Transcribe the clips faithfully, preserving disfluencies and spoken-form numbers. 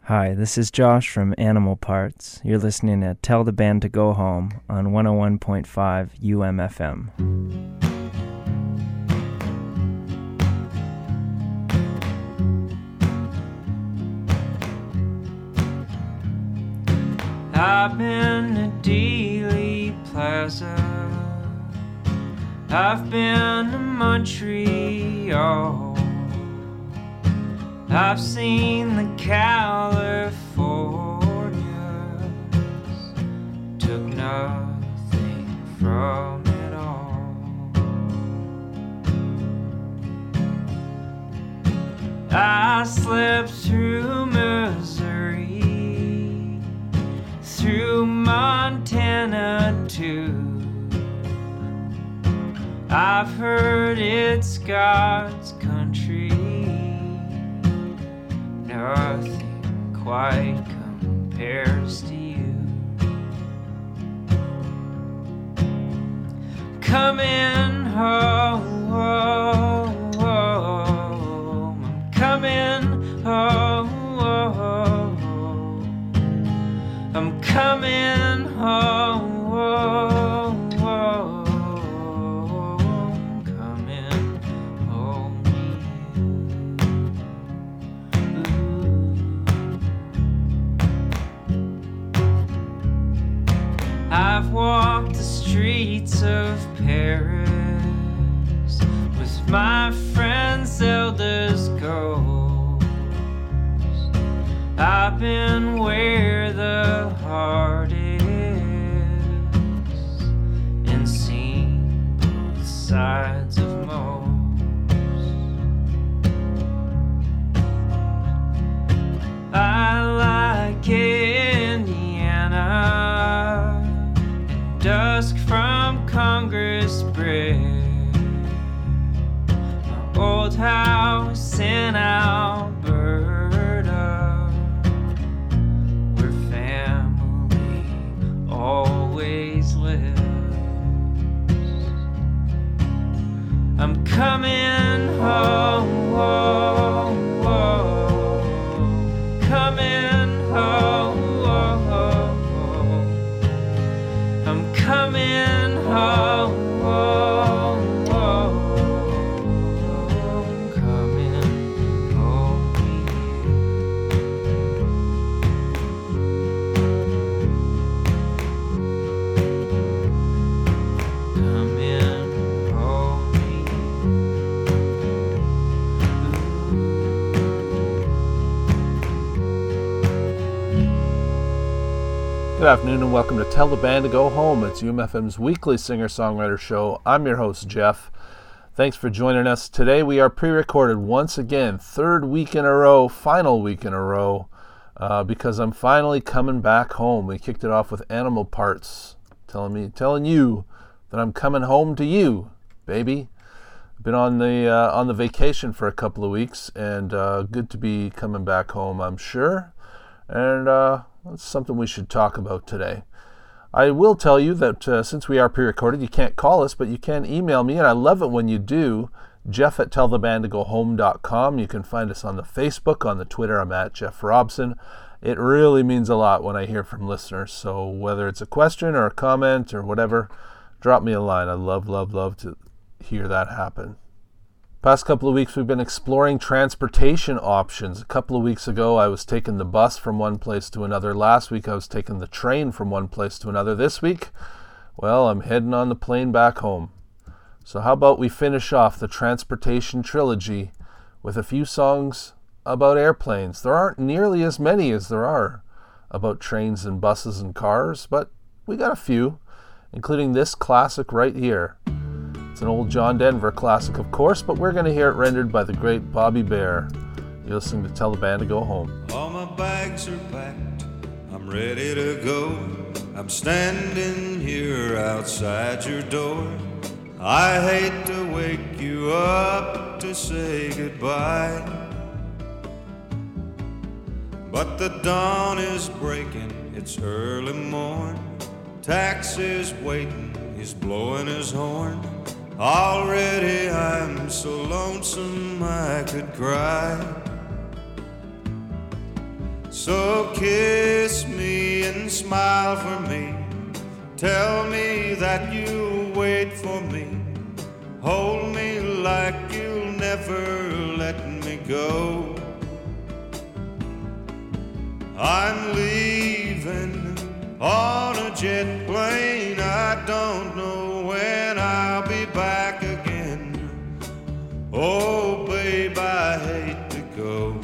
Hi, this is Josh from Animal Parts. You're listening to Tell the Band to Go Home on one oh one point five U M F M. I've been to Dealey Plaza, I've been to Montreal, I've seen the Californias, took nothing from it all. I slipped through Missouri, through Montana too. I've heard it's God's country, nothing quite compares to you. Coming home, I'm coming home, I'm coming home, coming home to you. I've walked the streets of Paris with my friend Zelda's ghost. I've been where the heart is and seen both sides of most. I like Indiana and dusk from Congress Bridge, my old house in Alberta, where family always lives. I'm coming home, home, home, coming home, home, I'm coming home, home, home, coming home to you. Coming home to Good afternoon and welcome to Tell the Band to Go Home. It's U M F M's weekly singer-songwriter show. I'm your host, Jeff. Thanks for joining us. Today we are pre-recorded once again, third week in a row, final week in a row, uh, because I'm finally coming back home. We kicked it off with Animal Parts, telling me, telling you that I'm coming home to you, baby. Been on the uh, on the vacation for a couple of weeks, and uh, good to be coming back home, I'm sure. And uh, that's something we should talk about today. I will tell you that uh, since we are pre-recorded, you can't call us, but you can email me, and I love it when you do. Jeff at tell the band to go home dot com. You can find us on the Facebook, on the Twitter. I'm at Jeff Robson. It really means a lot when I hear from listeners. So whether it's a question or a comment or whatever, drop me a line. I love, love, love to hear that happen. Past couple of weeks, we've been exploring transportation options. A couple of weeks ago, I was taking the bus from one place to another. Last week, I was taking the train from one place to another. This week, well, I'm heading on the plane back home. So how about we finish off the transportation trilogy with a few songs about airplanes. There aren't nearly as many as there are about trains and buses and cars, but we got a few, including this classic right here. It's an old John Denver classic, of course, but we're going to hear it rendered by the great Bobby Bare. You're listening to Tell the Band to Go Home. All my bags are packed, I'm ready to go. I'm standing here outside your door. I hate to wake you up to say goodbye, but the dawn is breaking, it's early morn. Taxi's waiting, he's blowing his horn. Already I'm so lonesome I could cry. So kiss me and smile for me. Tell me that you'll wait for me. Hold me like you'll never let me go. I'm leaving on a jet plane. I don't know when I'll be back again. Oh, babe, I hate to go.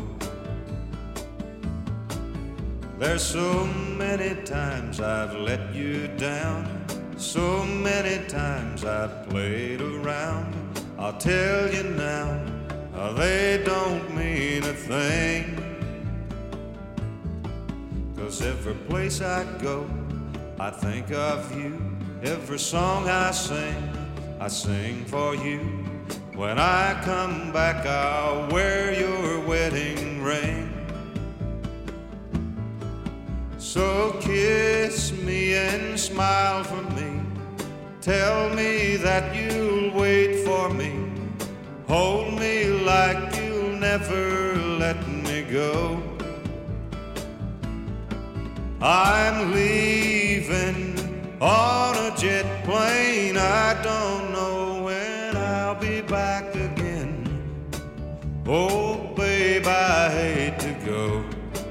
There's so many times I've let you down, so many times I've played around. I'll tell you now, uh, they don't mean a thing. 'Cause every place I go, I think of you. Every song I sing, I sing for you. When I come back, I'll wear your wedding ring. So kiss me and smile for me. Tell me that you'll wait for me. Hold me like you'll never let me go. I'm leaving on a jet plane. I don't know when I'll be back again. Oh, babe, I hate to go.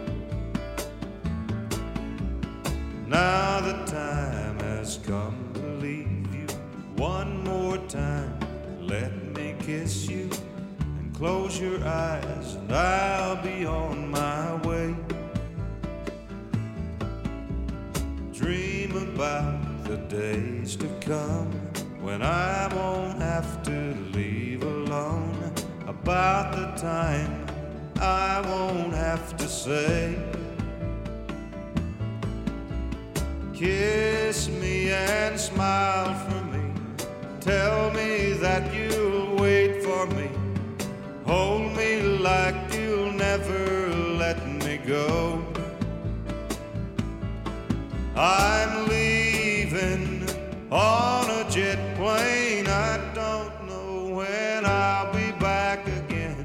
Now the time has come to leave you. One more time, let me kiss you. And close your eyes and I'll be on my way. Dream about the days to come when I won't have to leave alone. About the time I won't have to say, kiss me and smile for me. Tell me that you'll wait for me. Hold me like you'll never let me go. I'm leaving on a jet plane. I don't know when I'll be back again.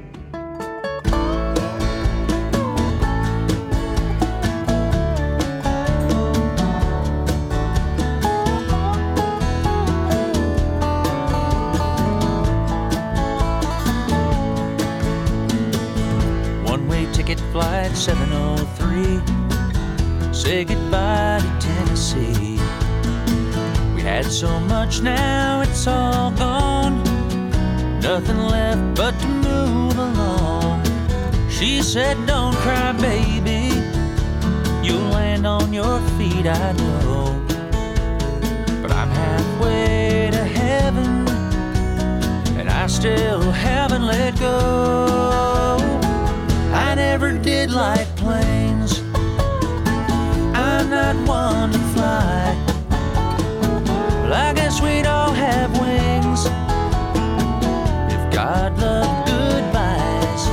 One-way ticket flight seven oh three. Say goodbye to Tennessee. We had so much, now it's all gone. Nothing left but to move along. She said, don't cry, baby. You'll land on your feet, I know. But I'm halfway to heaven, and I still haven't let go. I never did like planes. I'm not one to fly. Well, I guess we'd all have wings if God loved goodbyes.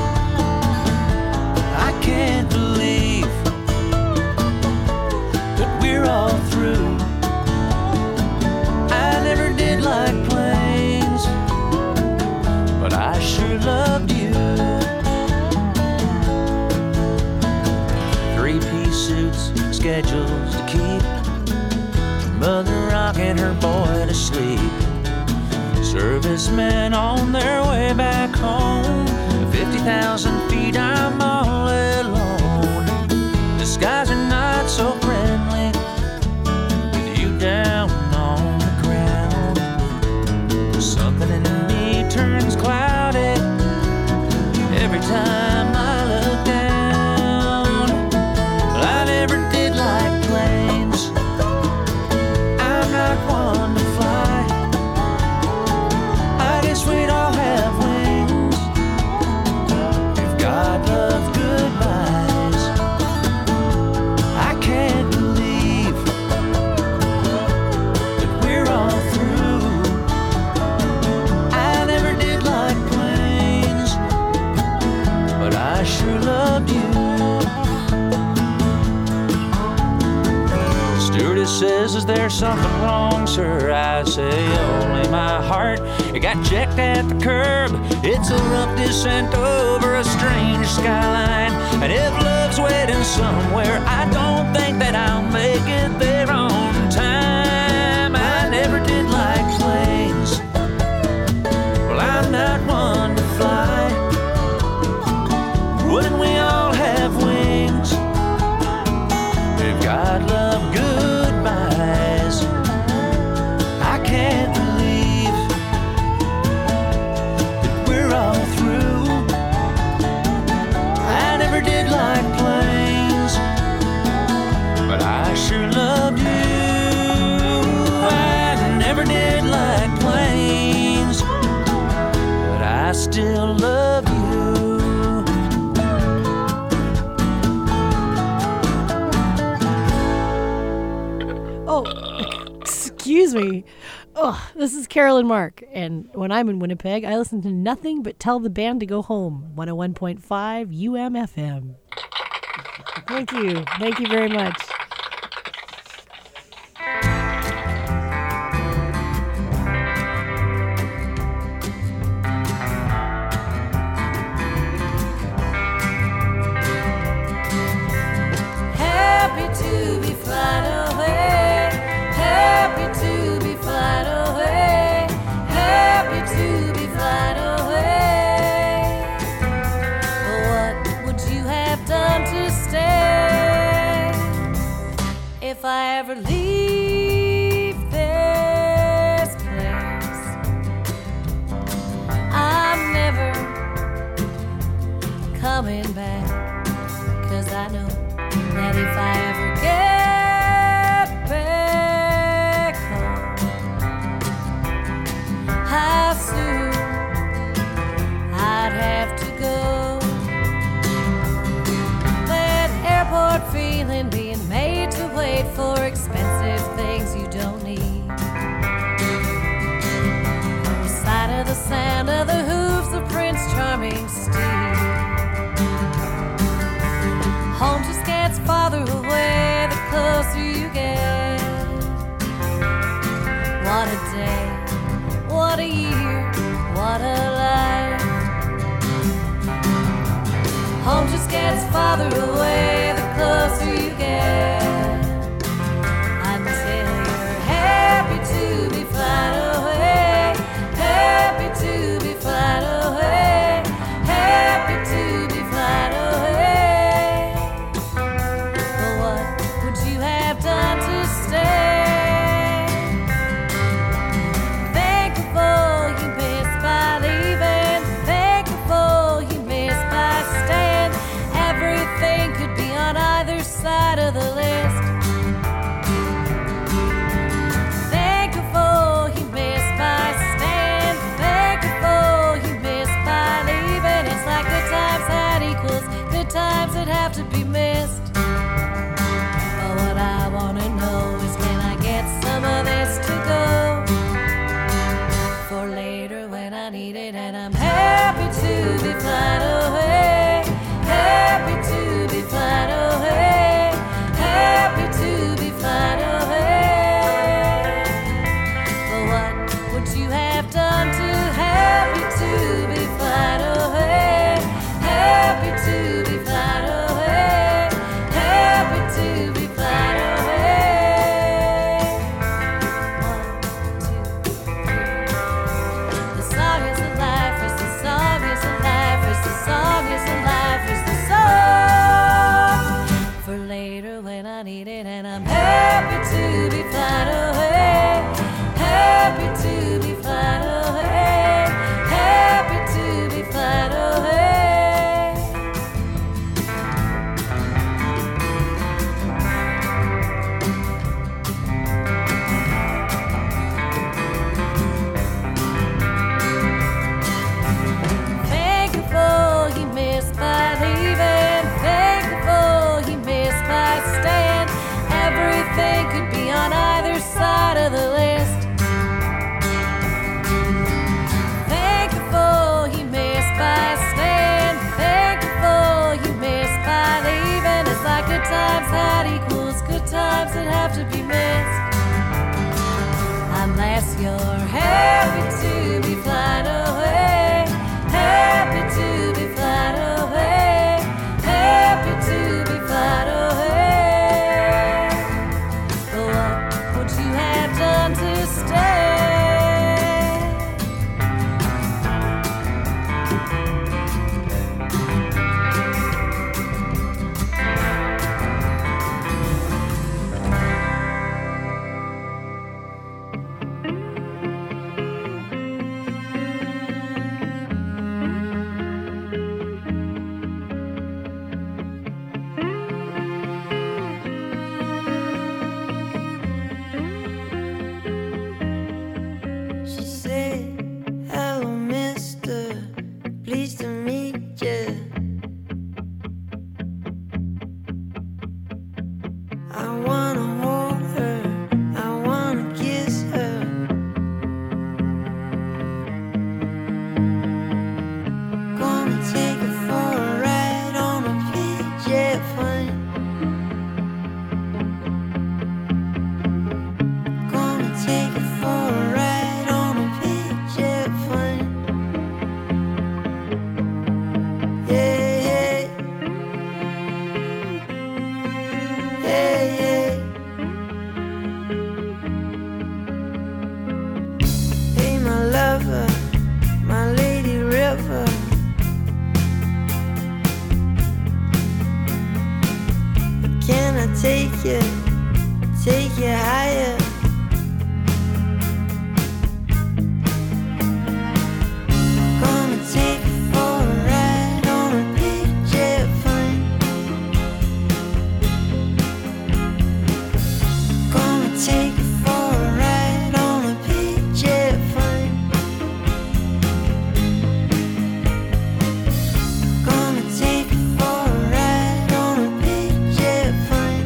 I can't believe that we're all through. I never did like planes, but I sure loved you. Three-piece suits, schedules to keep, mother rocking her boy to sleep, servicemen on their way back home. fifty thousand feet, I'm all alone. The skies are not so friendly with you down on the ground. Something in me turns cloudy every time I look down. Well, I never did like planes. I'm not one to fly. I guess we'd all have wings if God loved goodbyes. says, is there something wrong, sir? I say, only my heart. It got checked at the curb. It's a rough descent over a strange skyline. And if love's waiting somewhere, I don't think that I'll make it there on time. I never did like planes. Well, I'm not one to fly. Wouldn't we all have wings? If God loved goodbyes, I can't believe that we're all through. I never did like planes, but I sure loved you. I never did like planes, but I still love you. Oh, excuse me. Oh, this is Carolyn Mark, and when I'm in Winnipeg, I listen to nothing but Tell the Band to Go Home, one oh one point five U M F M. Thank you. Thank you very much. Happy to be flying away. Happy to be flying away. Happy to be flying away. What would you have done to stay if I ever leave this place? I'm never coming back, 'cause I know that if I ever get back home, how soon I'd have to go. That airport feeling, being made to wait for expensive things you don't need. The sight of the sound of the hooves of Prince Charming steed. Home just gets farther away the closer you get. What a day, what a year, what a life. Home just gets farther away the closer you get. Until you're happy to be flying away. Happy to be flying away. Happy to be flying away. But what would you have done to stay? Think of all you missed by leaving. Think of all you missed by staying. Everything could be on either side of the list. Think of all you missed by staying. Think of all you missed by leaving. It's like good times had equals good times that have to be missed. But what I wanna know is, can I get some of this to go for later when I need it? And I'm happy to be flying away. Happy to be flying away. Happy to be flying away. But what would you have done to happy to be flying away? Happy to be flying away. Happy to be flying away. One, two, three. The song is alive, is the song is alive, is the song is alive, is the song for later when I need it. And I'm happy to be flying away. Happy to be flying away. Happy to be flying away. Think of all you missed by leaving. Think of all you missed by staying. Everything could be on either side of the list. Think of all you missed by staying. Think of all you missed by leaving. It's like good times had equals good times that have to be missed. you're happy to be flying away, happy to be flying away, happy to be flying away. What would you have done to stay? She said, hello, mister, pleased to meet you. I wanna hold her, I wanna kiss her. Gonna take her for a ride on a jet plane. Gonna take her for a ride on a jet plane. Yeah, yeah. Yeah, yeah. Hey, my lover, my lady river. Can I take you, take you higher? Gonna take you for a ride on a big jet plane. Gonna take you for a ride on a big jet plane. Gonna take you for a ride on a big jet plane.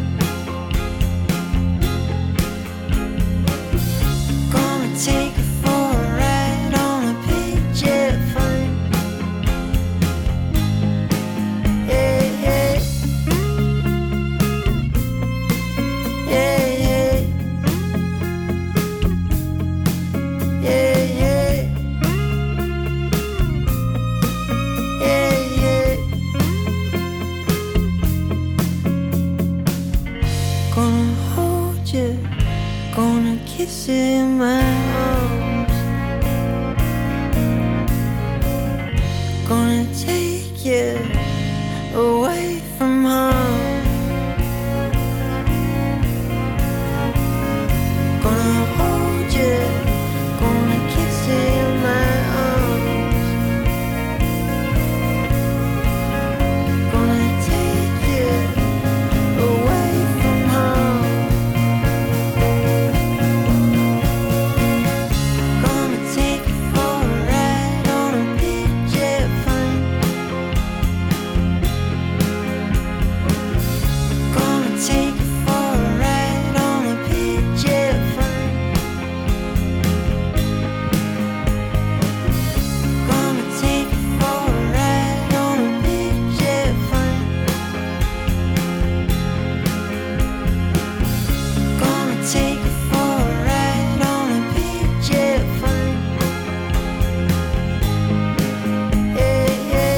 Gonna take you for a ride on a big jet plane. Yeah, yeah. Yeah, yeah. Yeah, yeah. Yeah, yeah. Gonna hold you, gonna kiss you in my arms. Gonna take you away from home. Gonna hold you, gonna kiss you in my arms. Gonna take you away from home. Gonna take you for a ride on a big jet plane. Gonna take you for a ride on a big jet plane. Gonna take you for a ride on a big jet plane. Gonna take you for a ride on a big jet plane. Yeah, yeah.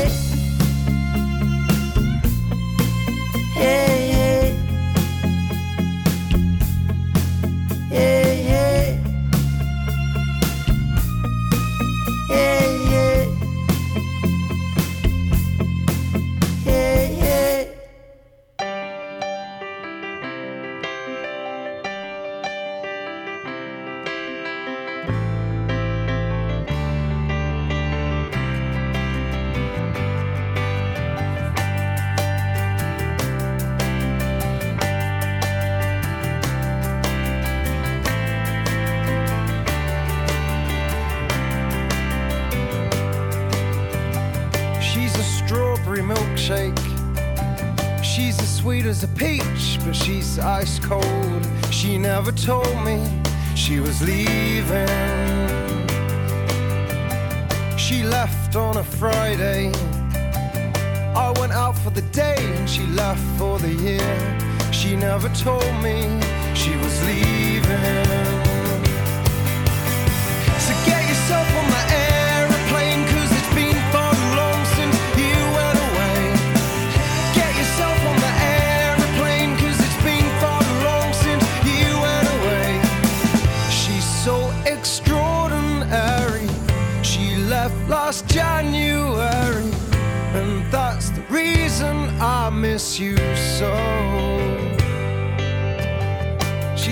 Yeah, yeah. Yeah, yeah. Yeah, yeah. Yeah, yeah. She's a strawberry milkshake. She's as sweet as a peach, but she's ice cold. She never told me she was leaving. She left on a Friday. I went out for the day and she left for the year. She never told me she was leaving.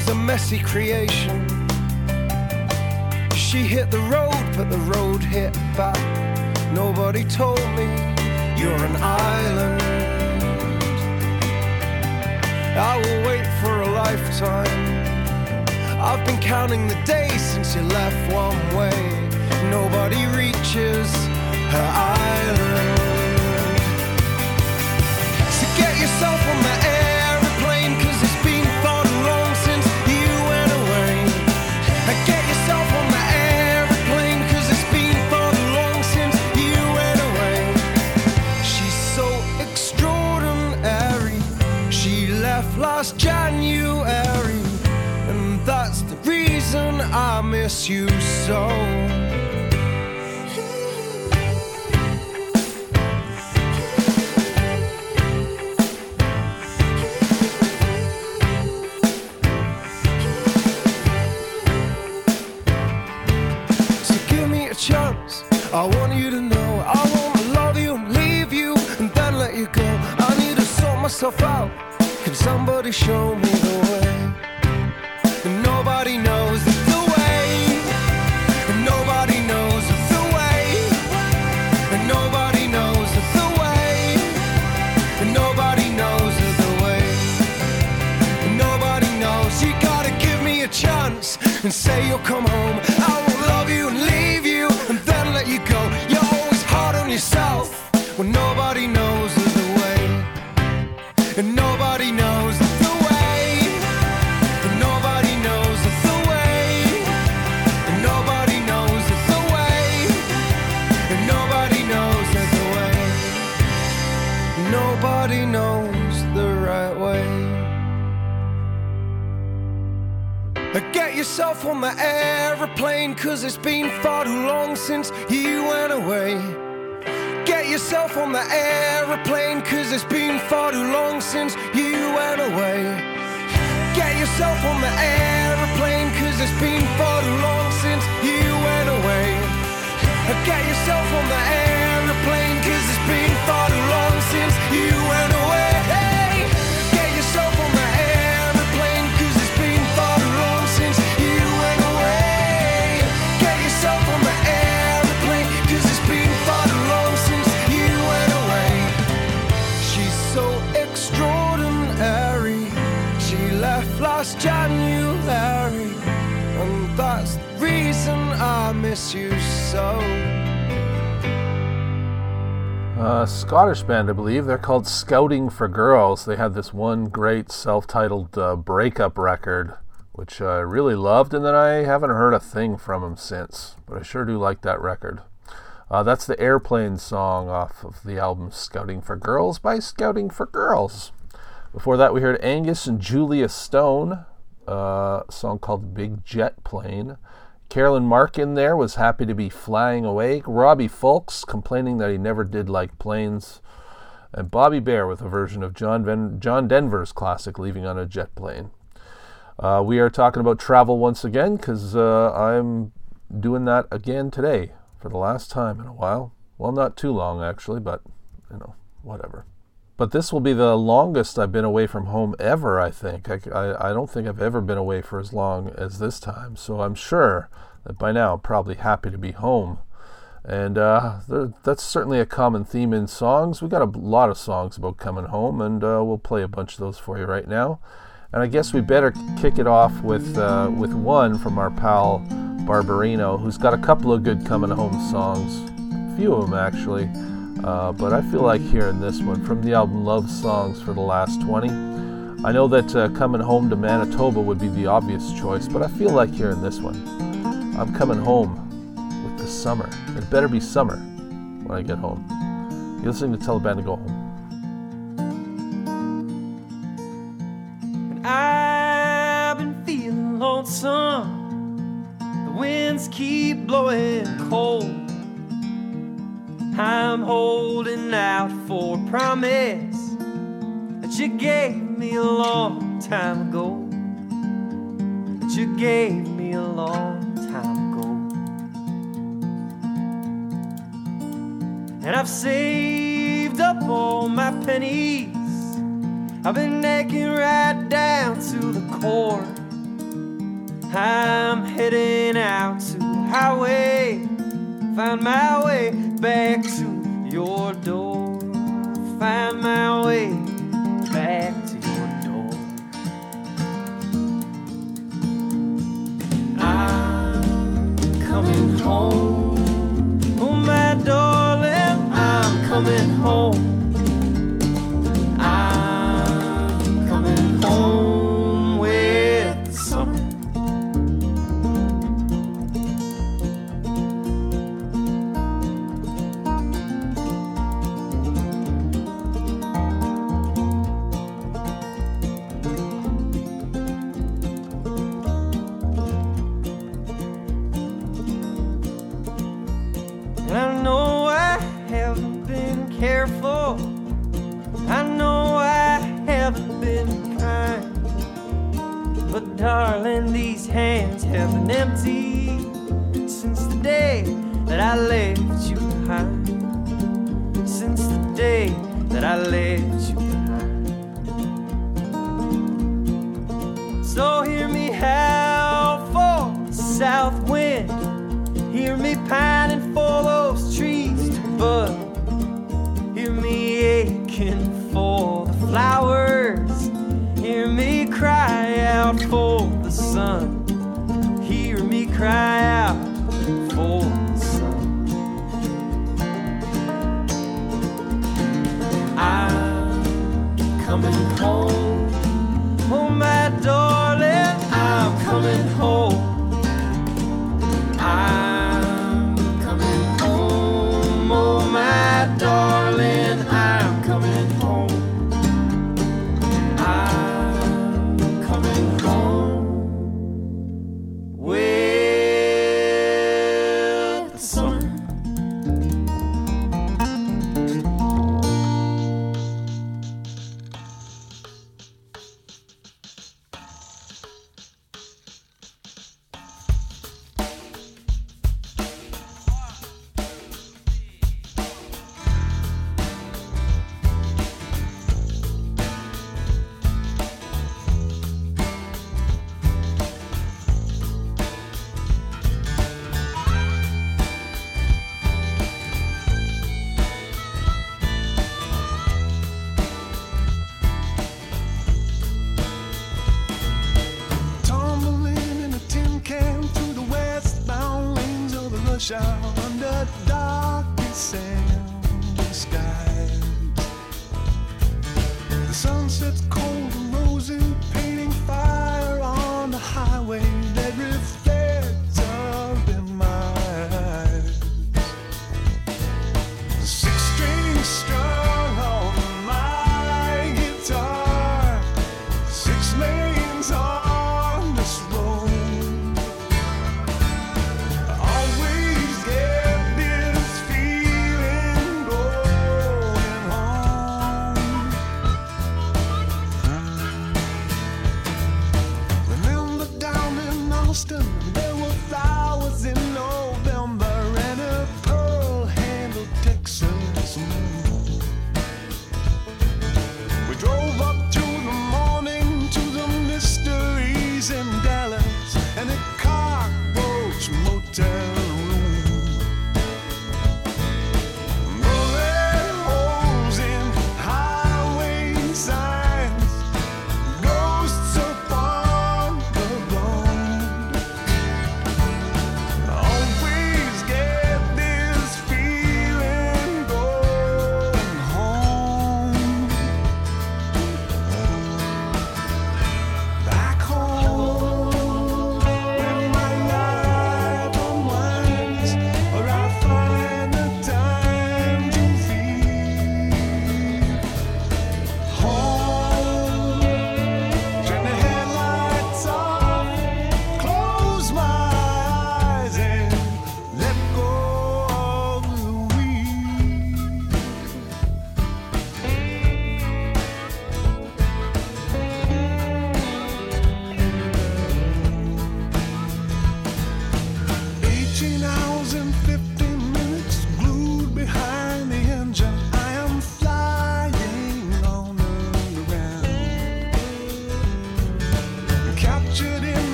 she's a messy creation. She hit the road, but the road hit back. Nobody told me you're an island. I will wait for a lifetime. I've been counting the days since you left one way. Nobody reaches her island. So get yourself on the aeroplane, cause it's been far too long since you went away. And get yourself on the aeroplane, cause it's been far too long since you went away. She's so extraordinary. She left last January, and that's the reason I miss you so. Chance. I want you to know I won't love you and leave you and then let you go. I need to sort myself out. Can somebody show me the way? And nobody knows the way. And nobody knows the way. And nobody knows the way. And nobody knows the way. And nobody knows. You gotta give me a chance and say you'll come home. I won't love you and leave you and then let you go. You're always hard on yourself when nobody knows the way. And nobody knows the way. And nobody knows the way. And nobody knows the way. And nobody knows the way. Nobody knows the right way. Get yourself on the aeroplane, cause it's been far too long since you went away. Get yourself on the aeroplane, cause it's been far too long since you went away. Get yourself on the aeroplane, cause it's been far too long since you went away. Get yourself on the aeroplane, cause it's been far too long since you went away. Get yourself on the aeroplane, cause it's been far too long since you went away. Get yourself on the aeroplane, cause it's been far too long since you went away. She's so extraordinary. She left last January, and that's the reason I miss you so. Uh, Scottish band, I believe. They're called Scouting for Girls. They had this one great self-titled uh, breakup record, which I really loved, and then I haven't heard a thing from them since. But I sure do like that record. Uh, that's the Airplane song off of the album Scouting for Girls by Scouting for Girls. Before that, we heard Angus and Julia Stone, uh, a song called Big Jet Plane. Carolyn Mark in there was Happy to Be Flying Away. Robbie Fulks complaining that he never did like planes. And Bobby Bear with a version of John, Ven- John Denver's classic Leaving on a Jet Plane. Uh, we are talking about travel once again because uh, I'm doing that again today for the last time in a while. Well, not too long actually, but you know, whatever. But this will be the longest I've been away from home ever, I think. I, I, I don't think I've ever been away for as long as this time. So I'm sure that by now I'm probably happy to be home. And uh, there, that's certainly a common theme in songs. We've got a lot of songs about coming home, and uh, we'll play a bunch of those for you right now. And I guess we better kick it off with, uh, with one from our pal Barbarino, who's got a couple of good coming home songs. A few of them, actually. Uh, but I feel like hearing this one from the album Love Songs for the Last twenty. I know that uh, Coming Home to Manitoba would be the obvious choice, but I feel like hearing this one. I'm coming home with the summer. It better be summer when I get home. You're listening to Tell the Band to Go Home. And I've been feeling lonesome. The winds keep blowing cold. I'm holding out for a promise that you gave me a long time ago. That you gave me a long time ago. And I've saved up all my pennies. I've been naked right down to the core. I'm heading out to the highway, find my way back to your door, find my way back to your door. I'm coming home, oh my darling, I'm coming home. I'm coming home with the summer. I know I haven't been careful, I know I haven't been kind, but darling, these hands have been empty since the day that I left you behind, since the day that I left you behind. So hear me howl for the south wind, hear me pining for those trees to bud, hear me aching for the flowers, hear me cry out for the sun, hear me cry out for the sun. I'm coming home, oh my darling, I'm coming home. I'm coming home, oh my darling, I'm coming home. I'm coming home with the summer. Out under dark December skies. The sun sets cold and rosy, painting fire on the highway that reflects up in my eyes. Six strings strung on my guitar, six lanes on this road. There were flowers in November and a pearl-handled Texas moon. We drove up to the morning to the mysteries in Dallas and a cockroach motel room. Bullet holes in highway signs, ghosts upon the road.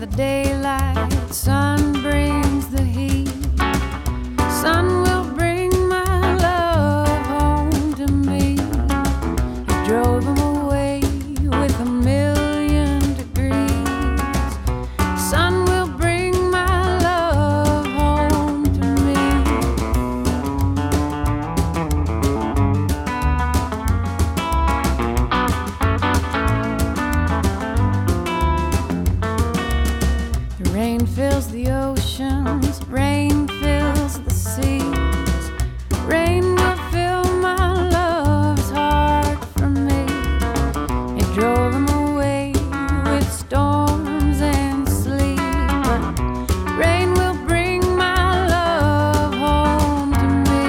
the daylight, sun brings the heat. Sun will bring my love home to me. He drove him away with a million degrees. Sun will bring my love home to me. The rain fills the oceans, rain fills the seas. Rain will fill my love's heart for me. It drove him away with storms and sleet. But rain will bring my love home to me.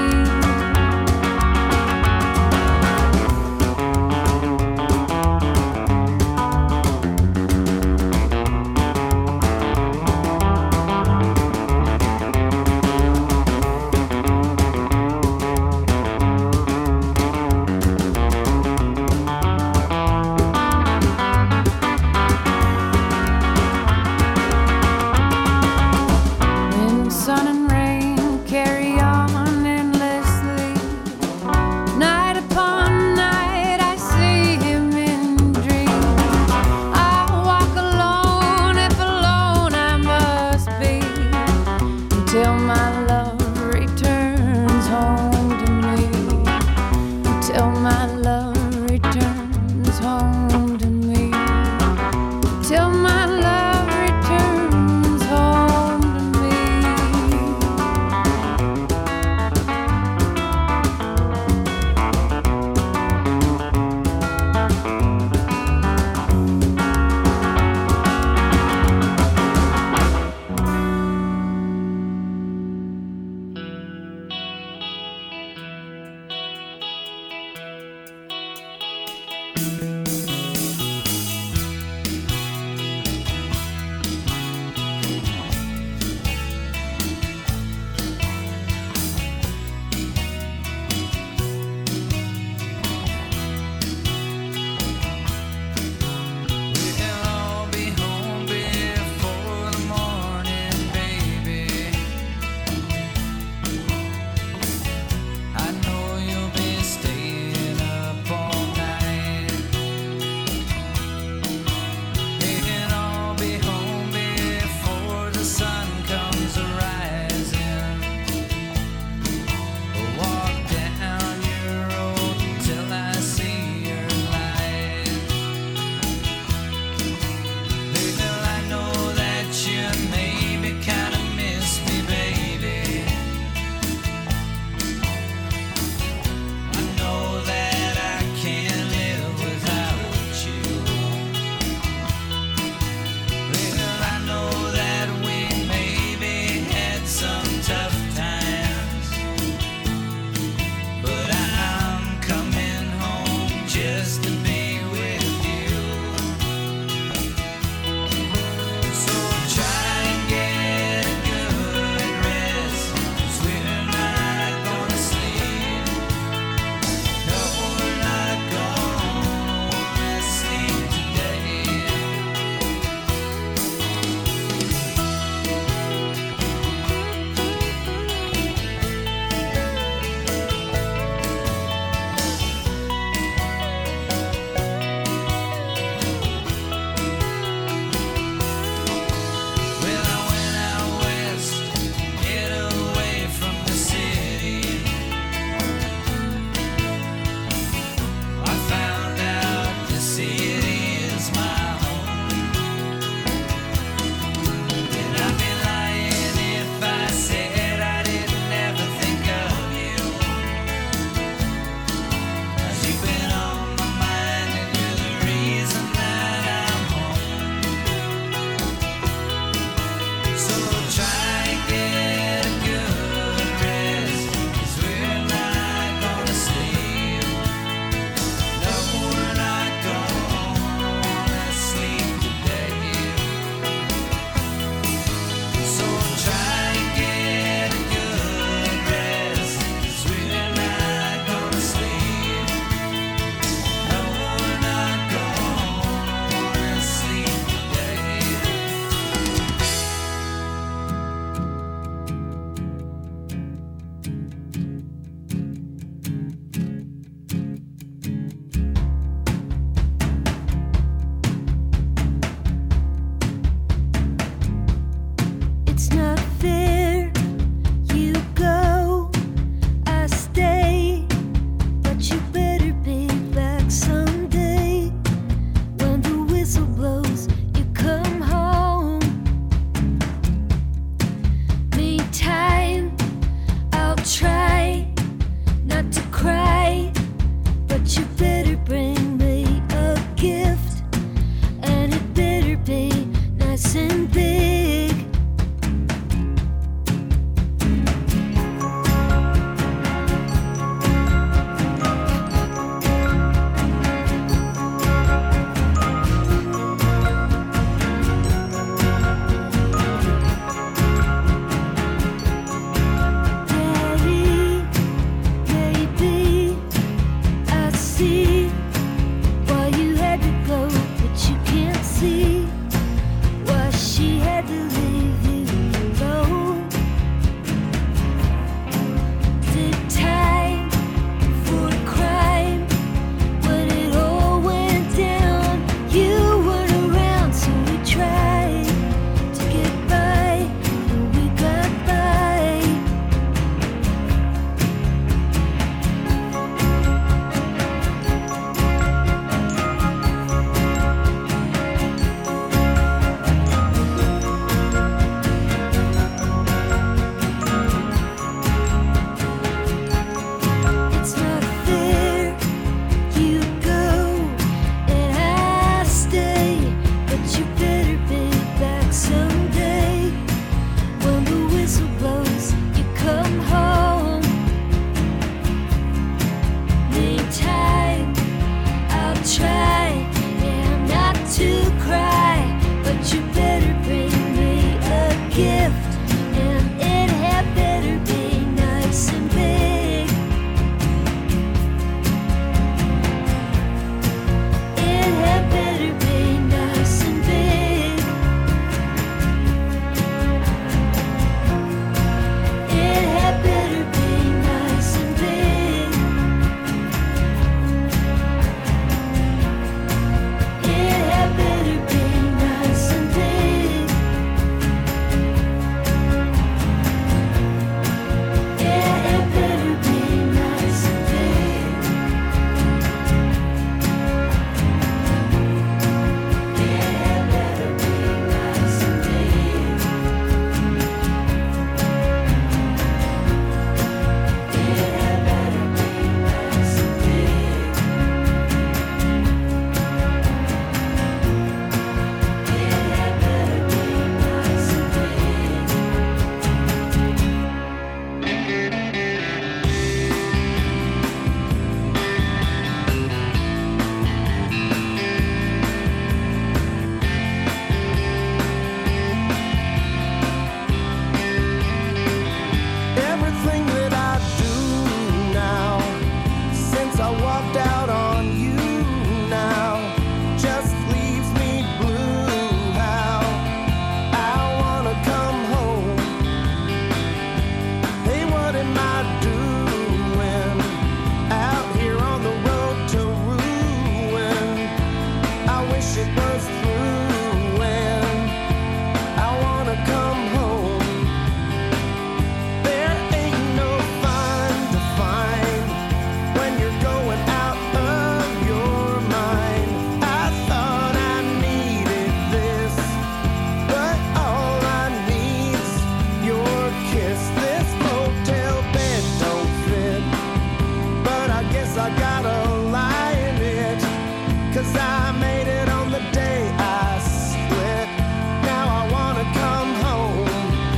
it was through and I wanna come home. There ain't no fun to find when you're going out of your mind. I thought I needed this, but all I need's your kiss. This motel bed don't fit, but I guess I gotta lie in it, 'cause I made it on the day I split. Now I wanna come home.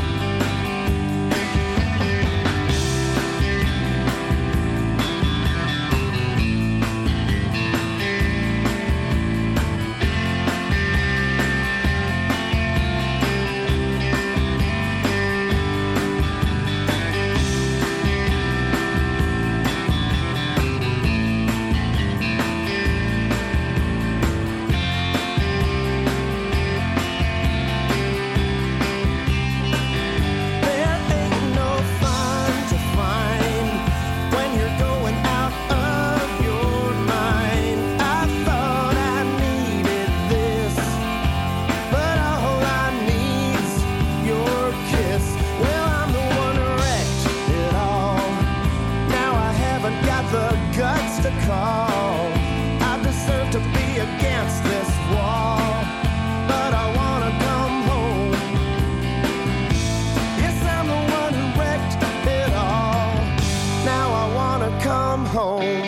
There ain't no fun to find when you're going out of your mind. I thought I needed this, but all I need's your kiss. Well, I'm the one who wrecked it all. Now I haven't got the guts to call. I deserve to be against this wall, but I wanna come home. Yes, I'm the one who wrecked it all. Now I wanna come home.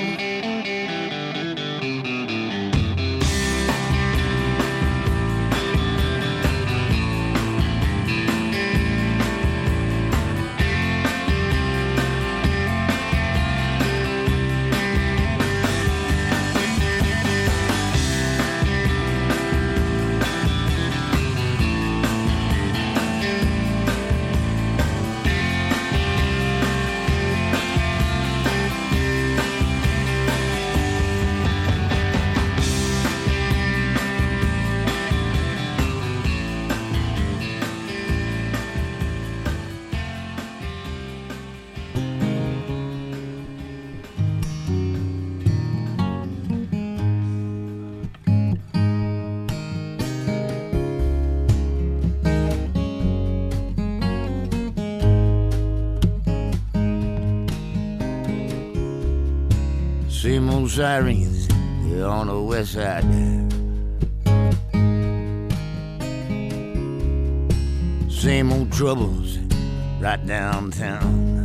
Same old sirens, they're on the west side. Same old troubles right downtown.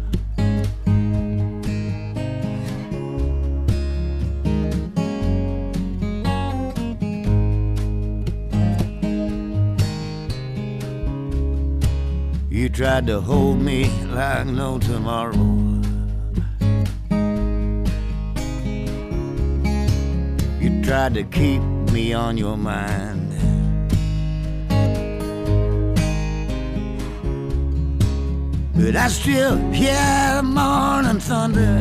You tried to hold me like no tomorrow. You tried to keep me on your mind. But I still hear the morning thunder.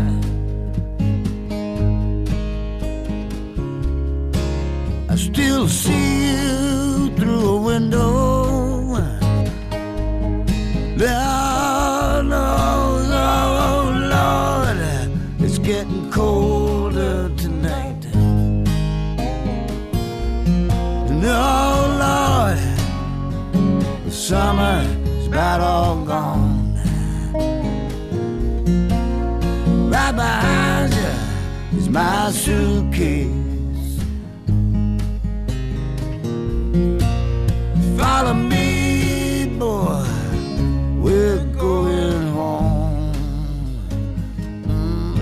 I still see you through a window. Lord knows, oh Lord, it's getting colder tonight. No, Lord, the summer is about all gone. Right behind you is my suitcase. Follow me, boy, we're going home. Mm.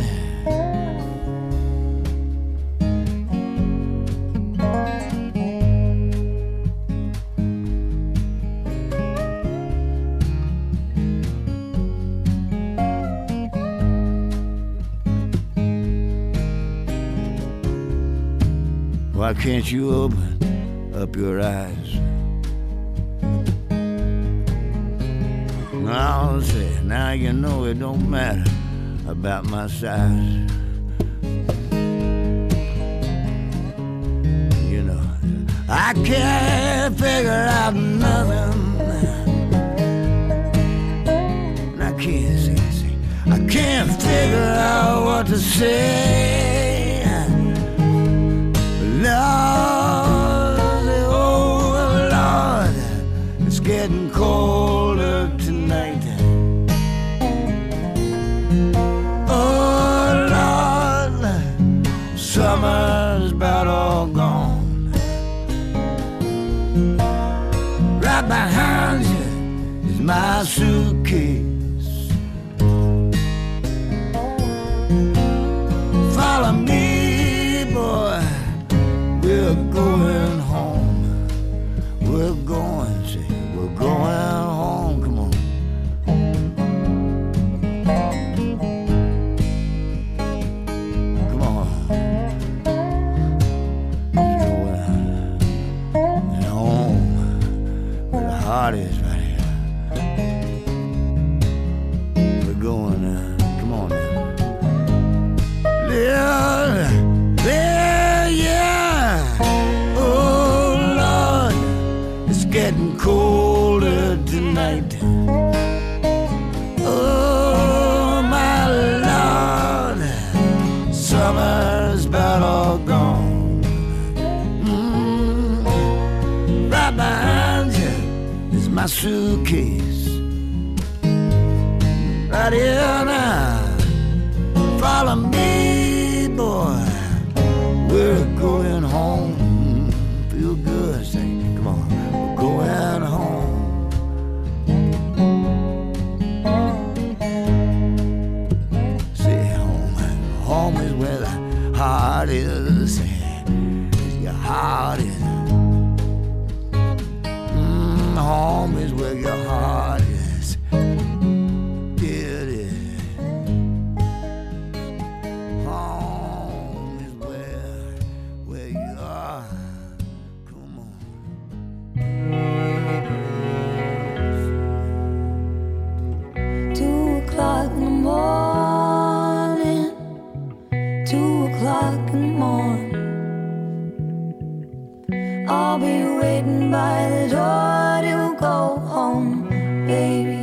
Why can't you open up your eyes? Now, say, now you know it don't matter about my size. You know, I can't figure out nothing. I can't see, see, I can't figure out what to say. Lord, my suitcase. Follow me, boy, we're going home. We're going, say, we're going home, come on. Come on. Let's go uh, home where the heart is right here. We're going, uh, come on now. Yeah, yeah, yeah. Oh, Lord, it's getting colder tonight. Oh, my Lord, summer's about all gone. Mm, right behind you is my suitcase. Right here now. Follow me, boy. We're going home. Feel good, say, come on. We're going home. Say home. Home is where the heart is. Say, your heart is. Mm, home is where your heart is. I'll be waiting by the door to go home, baby.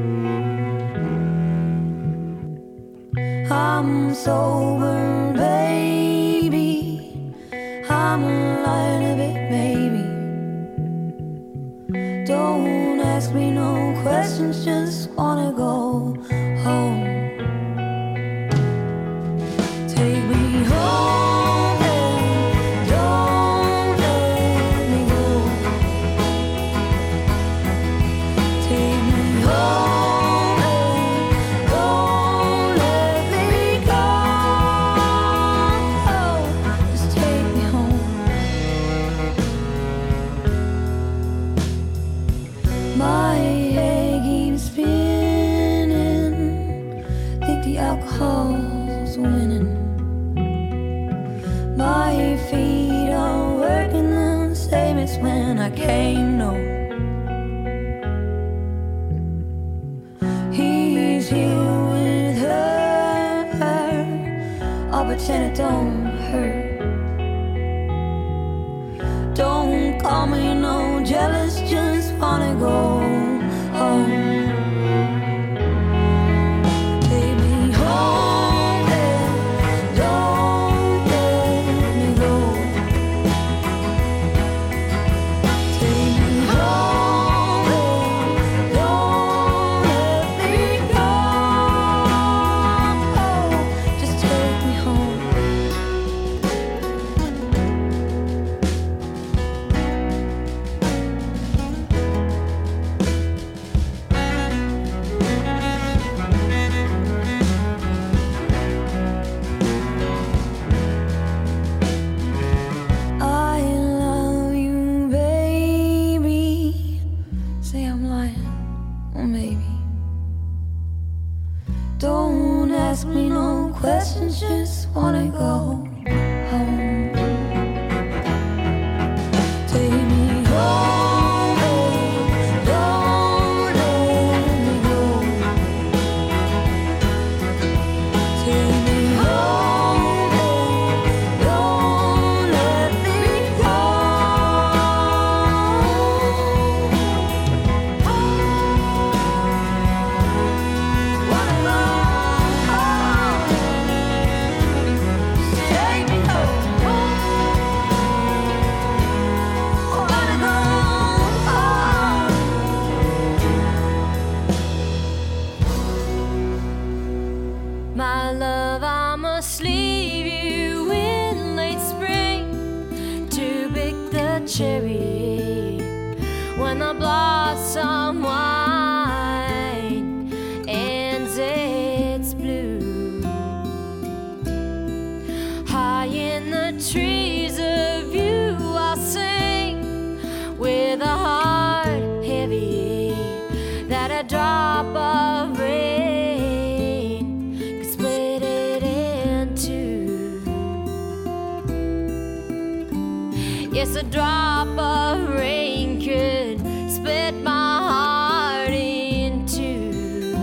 I'm sober, baby. I'm lying a bit, maybe. Don't ask me no questions, just wanna go home. Take me home. Alcohol's winning. My feet are working the same as when I came, no. He's here with her, her. I'll pretend it don't hurt. Don't call me no jealous, just wanna go home. Just wanna go home. Take me home, don't let me go. Take me home, don't let me go. Wanna go home. Take me cherry when the blossom winds. drop of rain could split my heart in two.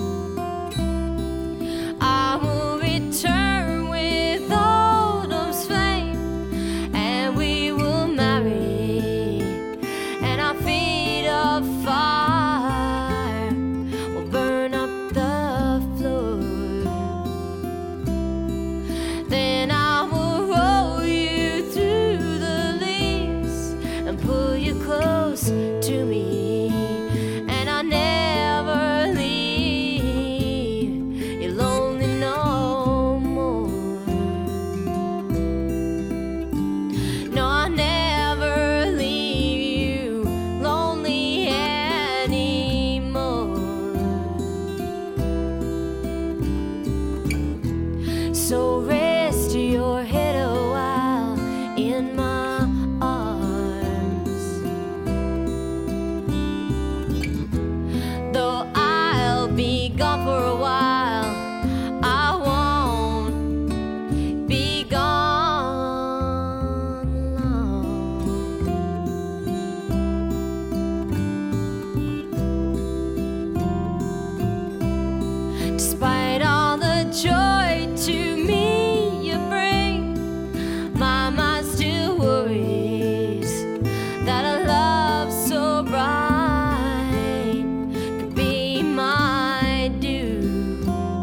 I will return with autumn's flame, and we will marry, and our feet of fire will burn up the floor. Then I will roll you through the leaves and pull you close to me, and I'll never leave you lonely no more. No, I'll never leave you lonely anymore. So rest your head a while in my arms, though I'll be gone for a while, I won't be gone long. Despite all the joy to me you bring, my mind still worries that a love so bright could be my due.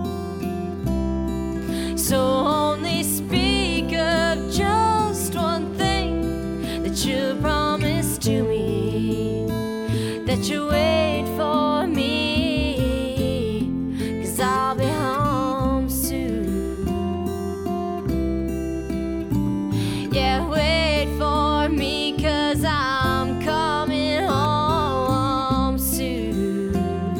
So only speak of just one thing, that you promise to me, that you wait for me, 'cause I'll be home soon. Yeah, wait for me, 'cause I'm coming home soon.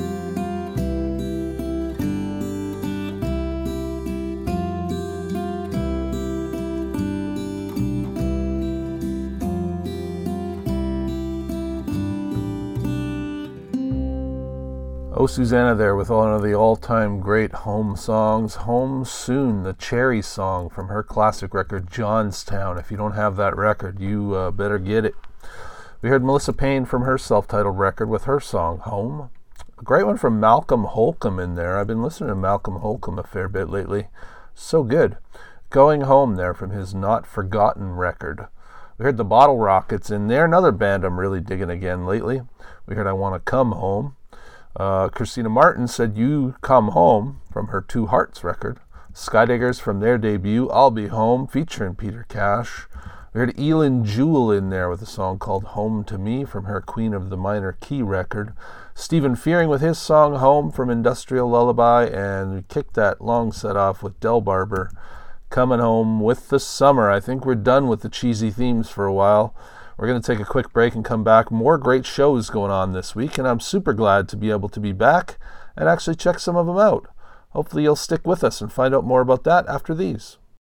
Oh, Susanna there with one of the all-time great home songs, Home Soon, the Cherry song from her classic record, Johnstown. If you don't have that record, you uh, better get it. We heard Melissa Payne from her self-titled record with her song, Home. A great one from Malcolm Holcomb in there. I've been listening to Malcolm Holcomb a fair bit lately. So good. Going Home there from his Not Forgotten record. We heard the Bottle Rockets in there, another band I'm really digging again lately. We heard I Want to Come Home. Uh, Christina Martin said You Come Home from her Two Hearts record. Skydiggers from their debut, I'll Be Home, featuring Peter Cash. We heard Elin Jewell in there with a song called Home to Me from her Queen of the Minor Key record. Stephen Fearing with his song Home from Industrial Lullaby, and we kicked that long set off with Del Barber, Coming Home with the Summer. I think we're done with the cheesy themes for a while. We're going to take a quick break and come back. More great shows going on this week, and I'm super glad to be able to be back and actually check some of them out. Hopefully you'll stick with us and find out more about that after these.